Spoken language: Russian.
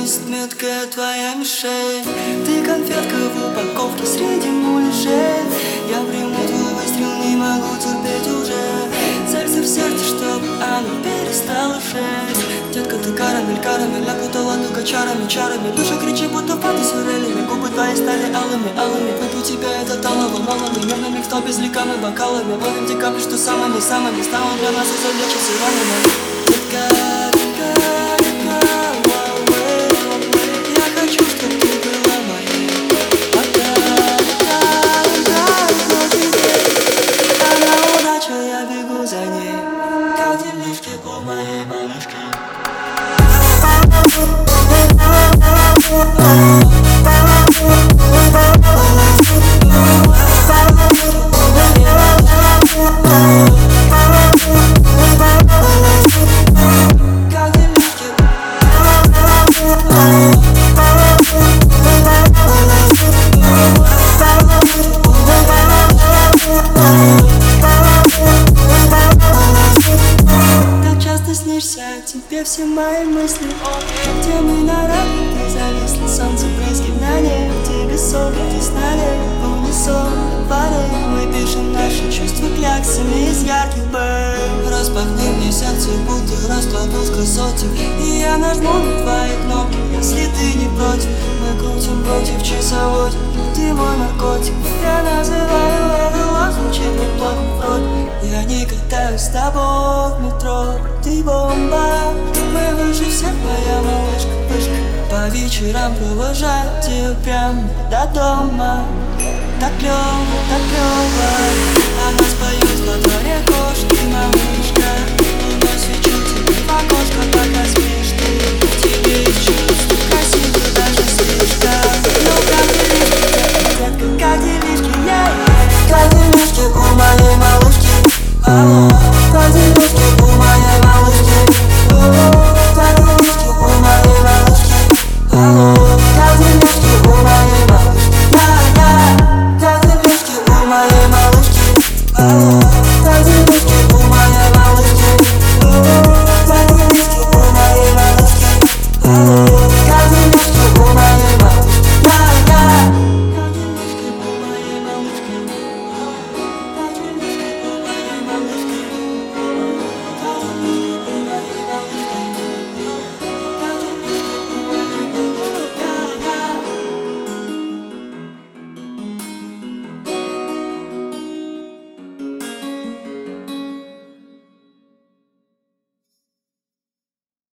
Есть меткая твоя мишень. Ты конфетка в упаковке среди муляжей. Я приму твой выстрел, не могу терпеть уже. Сердце в сердце, чтобы оно перестало шесть. Детка, ты карамель, карамель, опутала только чарами, чарами. Душа кричит, будто фантазии релями. Губы твои стали алыми, алыми. Выпью тебя этот алого, малыми. Мирными в толпе с ликами, бокалами. Ловим те капли, что самыми, самыми станут для нас и залечатся ранами. Детка, у моей малышки. Тебе все мои мысли, где мы на равнике зависли. Солнце брызги на небе, тебе сон, здесь на небе. В унисон, падаем, мы пишем наши чувства кляксами из ярких бэм. Распахни мне сердце, будто растворил в красоте. И я нажму на твои кнопки, если ты не против. Мы крутим против часовой, ты мой наркотик. Я называю это лав, звучит неплохо вроде. Я не катаюсь с тобой в метро, ты бомба. Мы выше всех, моя малышка, вышка. По вечерам провожаю тебя прям до дома. Так клёво, так клёво. А нас поют во дворе кошки, малышка. Луной свечу тебе в окошко, пока спишь.